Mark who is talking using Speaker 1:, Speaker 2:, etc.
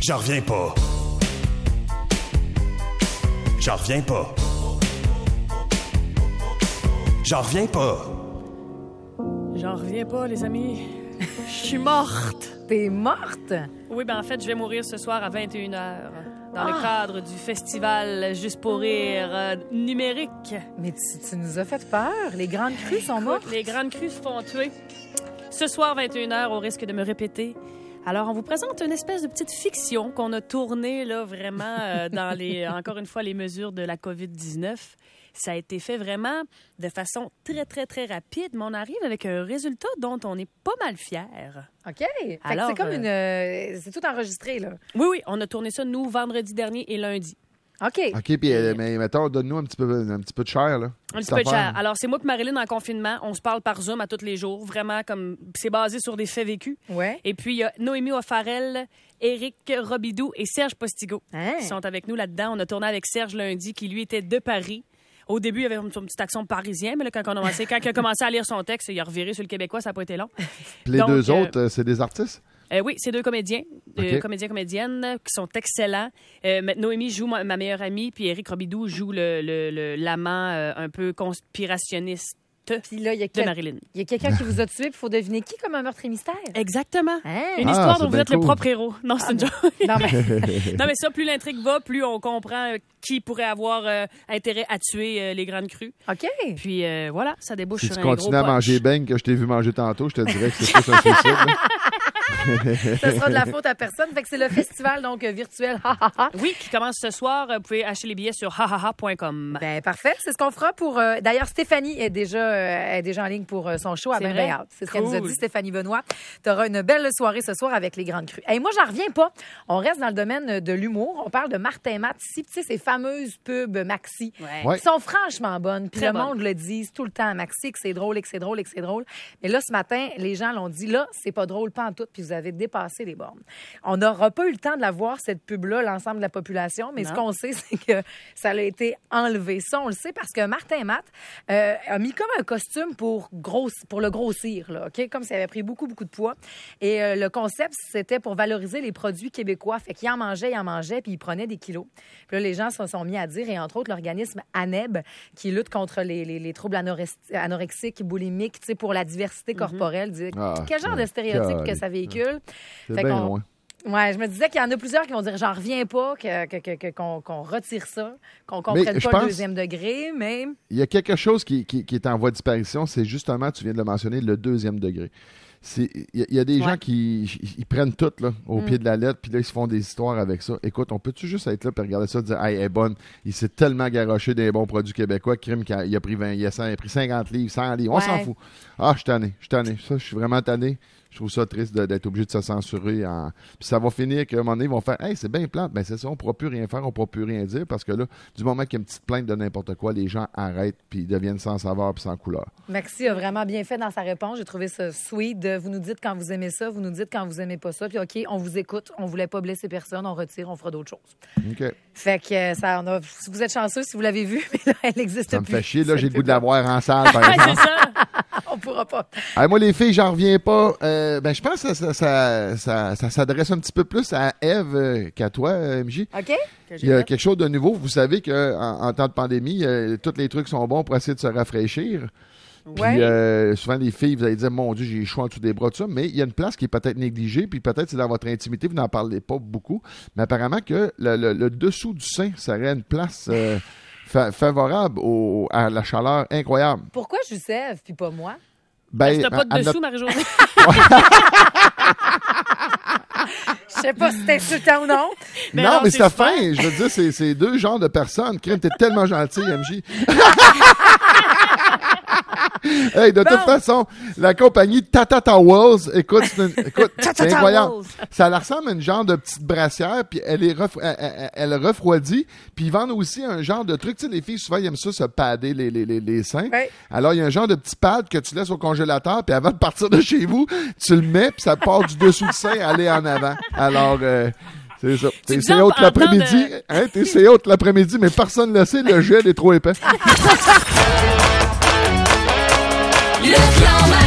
Speaker 1: J'en reviens pas. J'en reviens pas. J'en reviens pas.
Speaker 2: J'en reviens pas, les amis. Je suis morte.
Speaker 3: T'es morte?
Speaker 2: Oui, en fait, je vais mourir ce soir à 21h dans le cadre du festival Juste pour rire numérique.
Speaker 3: Mais tu nous as fait peur. Les grandes crues sont mortes.
Speaker 2: Les grandes crues se font tuer. Ce soir, 21h, au risque de me répéter. Alors, on vous présente une espèce de petite fiction qu'on a tournée, là, vraiment, dans encore une fois, les mesures de la COVID-19. Ça a été fait vraiment de façon très, très, très rapide, mais on arrive avec un résultat dont on est pas mal fiers.
Speaker 3: OK. Alors, c'est comme c'est tout enregistré, là.
Speaker 2: Oui, on a tourné ça, nous, vendredi dernier et lundi.
Speaker 3: OK.
Speaker 4: OK, puis mais mettons, donne-nous un petit peu de chair, là.
Speaker 2: Un petit peu de chair. Alors, c'est moi et Marilyn en confinement. On se parle par Zoom à tous les jours. Vraiment, comme c'est basé sur des faits vécus.
Speaker 3: Ouais.
Speaker 2: Et puis, il y a Noémie O'Farrell, Éric Robidoux et Serge Postigo qui sont avec nous là-dedans. On a tourné avec Serge lundi, qui, lui, était de Paris. Au début, il avait son petit accent parisien, mais là, quand il a commencé à lire son texte, il a reviré sur le québécois, ça n'a pas été long.
Speaker 4: Puis les deux autres, c'est des artistes?
Speaker 2: Oui, c'est deux comédiens, comédiennes qui sont excellents. Noémie joue ma meilleure amie, puis Éric Robidoux joue l'amant un peu conspirationniste
Speaker 3: puis là,
Speaker 2: de Marilyn.
Speaker 3: Il y a quelqu'un qui vous a tué, puis il faut deviner qui comme un meurtre et mystère.
Speaker 2: Exactement.
Speaker 3: Hein?
Speaker 2: Une histoire dont vous êtes
Speaker 4: cool.
Speaker 2: le propre héros. Non, c'est une joke.
Speaker 3: Non,
Speaker 2: mais ça, plus l'intrigue va, plus on comprend qui pourrait avoir intérêt à tuer les grandes crues.
Speaker 3: OK.
Speaker 2: Puis voilà, ça débouche
Speaker 4: Si
Speaker 2: sur
Speaker 4: tu
Speaker 2: un gros
Speaker 4: continues à
Speaker 2: punch.
Speaker 4: manger beigne que je t'ai vu manger tantôt, je te dirais que c'est plus un suicide. Là.
Speaker 3: Ce sera de la faute à personne. Fait que c'est le festival donc virtuel
Speaker 2: Oui, qui commence ce soir. Vous pouvez acheter les billets sur hahaha.com.
Speaker 3: Ben parfait, c'est ce qu'on fera pour d'ailleurs Stéphanie est déjà en ligne pour son show à
Speaker 2: C'est
Speaker 3: bien
Speaker 2: vrai?
Speaker 3: hâte. C'est ce qu'elle
Speaker 2: Cool.
Speaker 3: nous a dit, Stéphanie Benoît. Tu auras une belle soirée ce soir avec les grandes crues. Et moi j'en reviens pas. On reste dans le domaine de l'humour. On parle de Martin Matt ici, tu sais ces fameuses pubs Maxi
Speaker 4: Ouais.
Speaker 3: qui sont franchement bonnes. Puis
Speaker 2: Très
Speaker 3: le monde le dit tout le temps à Maxi que c'est drôle et que c'est drôle et que c'est drôle. Mais là ce matin, les gens l'ont dit là, c'est pas drôle pas en tout puis vous avez dépassé les bornes. On n'aura pas eu le temps de la voir cette pub là l'ensemble de la population, mais
Speaker 2: Non.
Speaker 3: ce qu'on sait c'est que ça a été enlevé. Ça on le sait parce que Martin Matt a mis comme un costume pour le grossir là, OK, comme s'il avait pris beaucoup de poids et le concept c'était pour valoriser les produits québécois. Fait qu'il en mangeait puis il prenait des kilos. Puis là les gens se sont mis à dire et entre autres l'organisme ANEB qui lutte contre les troubles anorexiques, boulimiques, tu sais pour la diversité corporelle, dit quel genre de stéréotype que ça véhicule.
Speaker 4: C'est
Speaker 3: Fait
Speaker 4: bien
Speaker 3: qu'on-
Speaker 4: loin.
Speaker 3: Ouais, je me disais qu'il y en a plusieurs qui vont dire j'en reviens pas qu'on retire ça, qu'on
Speaker 4: Mais
Speaker 3: comprenne
Speaker 4: je
Speaker 3: pas
Speaker 4: pense-
Speaker 3: le deuxième degré, mais
Speaker 4: Il y a quelque chose qui est en voie de disparition, c'est justement, tu viens de le mentionner, le deuxième degré. Il y a des gens qui ils prennent tout là, au pied de la lettre, puis là, ils se font des histoires avec ça. Écoute, on peut-tu juste être là et regarder ça et dire, hey, elle est bonne, il s'est tellement garoché des bons produits québécois, crime qu'il a pris 20, il a 50 livres, 100 livres, on s'en fout. Ah, je suis tanné. Ça, je suis vraiment tanné. Je trouve ça triste d'être obligé de se censurer. Puis ça va finir qu'à un moment donné, ils vont faire « Hey, c'est bien plate. » Ben c'est ça, on ne pourra plus rien faire, on ne pourra plus rien dire parce que là, du moment qu'il y a une petite plainte de n'importe quoi, les gens arrêtent puis ils deviennent sans saveur puis sans couleur.
Speaker 3: Maxi a vraiment bien fait dans sa réponse. J'ai trouvé ça sweet. Vous nous dites quand vous aimez ça, vous nous dites quand vous aimez pas ça. Puis OK, on vous écoute. On voulait pas blesser personne. On retire, on fera d'autres choses.
Speaker 4: OK.
Speaker 3: Fait que vous êtes chanceux si vous l'avez vu, mais là, elle n'existe plus.
Speaker 4: Ça me fait chier. Là, j'ai le goût de la voir en salle, par
Speaker 2: Ouais,
Speaker 4: exemple.
Speaker 2: c'est ça.
Speaker 3: On pourra pas.
Speaker 4: Hey, moi, les filles, j'en reviens pas. Ben, je pense que ça s'adresse un petit peu plus à Ève qu'à toi, MJ.
Speaker 3: OK?
Speaker 4: Il y a quelque chose de nouveau. Vous savez qu'en temps de pandémie, tous les trucs sont bons pour essayer de se rafraîchir. Puis souvent, les filles, vous allez dire, mon Dieu, j'ai chaud en dessous des bras, tout ça. Mais il y a une place qui est peut-être négligée, puis peut-être c'est dans votre intimité, vous n'en parlez pas beaucoup. Mais apparemment que le dessous du sein serait une place favorable à la chaleur incroyable.
Speaker 3: Pourquoi Youssef puis pas moi?
Speaker 2: Ben, t'as pas de dessous, Marie-Josée.
Speaker 3: Je sais pas si c'était insultant ou non.
Speaker 2: Ben
Speaker 4: non,
Speaker 2: non,
Speaker 4: mais
Speaker 2: c'est
Speaker 4: c'est
Speaker 2: super.
Speaker 4: fin. Je veux dire, c'est deux genres de personnes. Crime, t'es tellement gentil, MJ. Hey, de toute façon, la compagnie Tata Towels, écoute, c'est incroyable. Ça leur ressemble à une genre de petite brassière, puis elle refroidit, puis ils vendent aussi un genre de truc. Tu sais, les filles, souvent, ils aiment ça se padder les seins.
Speaker 3: Ouais.
Speaker 4: Alors, il y a un genre de petit pad que tu laisses au congélateur, puis avant de partir de chez vous, tu le mets, puis ça part du dessous du sein, aller en avant. Alors, c'est ça. C'est haute l'après-midi. Hein, c'est haute l'après-midi, mais personne ne le sait, le gel est trop épais.
Speaker 5: Le clan